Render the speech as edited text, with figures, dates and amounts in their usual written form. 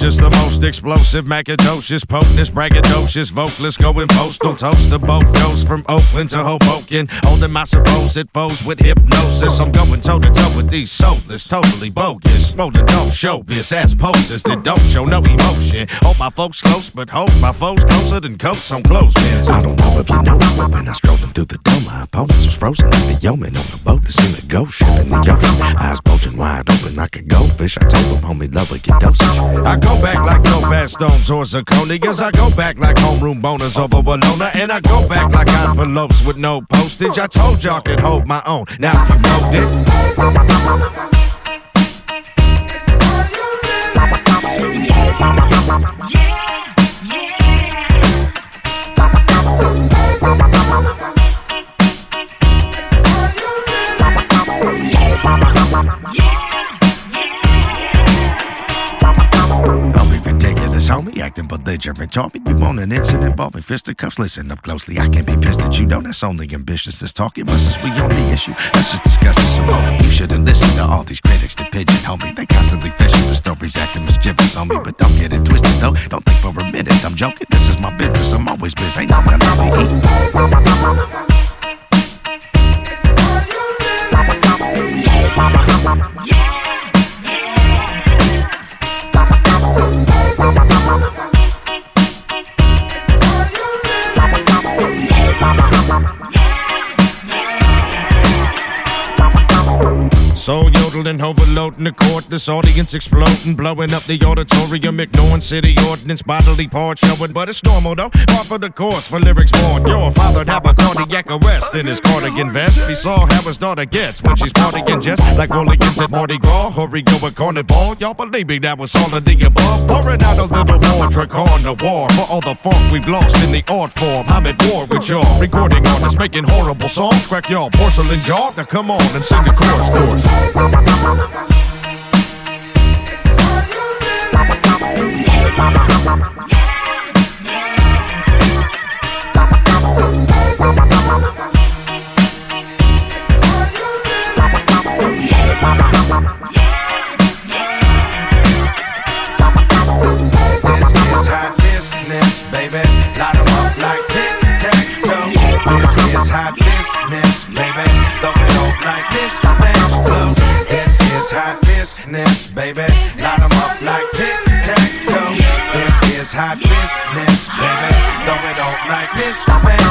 ferocious, the most explosive, macadocious, potentest, braggadocious, vocalist, going postal, toast to both coasts from Oakland to Hoboken, holding my supposed foes with hypnosis. I'm going toe to toe with these soulless, totally bogus, molding don't show this ass poses that don't show no emotion. Hold my folks close, but hold my foes closer than coats on clothespins. I don't know if you noticed, but when I strolled through the door, my opponents was frozen like the yeoman on the boat that's in the ghost ship in the ocean. Eyes bulging wide open like a goldfish. I told them, homie, love a your dosage. I go back like topaz stones or zirconias. I go back like homeroom boners over Bologna. And I go back like envelopes with no postage. I told y'all I could hold my own. Now you know this. Homie, acting belligerent, talking. You want an incident involving fisticuffs? Listen up closely. I can't be pissed at you, though. That's only ambitious. This talking, but since we on the issue, let's just discuss this a moment. You shouldn't listen to all these critics that pigeonhole me. They constantly fishing for stories, acting mischievous on me. But don't get it twisted, though. Don't think for a minute I'm joking. This is my business. I'm always busy. Ain't no one let me eat. So yodeling, overloading the court, this audience exploding, blowing up the auditorium, ignoring city ordinance, bodily parts showing, but it's normal though, par for the course for lyrics born. Your father'd have a cardiac arrest in his cardigan vest. He saw how his daughter gets when she's partying just like hooligans at Mardi Gras, or go at Carnival. Y'all believe me, that was all of the above. Pouring out a little more Dracar Noir for all the funk we've lost in the art form. I'm at war with y'all, recording artists making horrible songs. Crack y'all porcelain jaw, now come on and sing the chorus for us. Baby, line them up like tic-tac-toe. This is hot business, baby. Though it don't like this, man.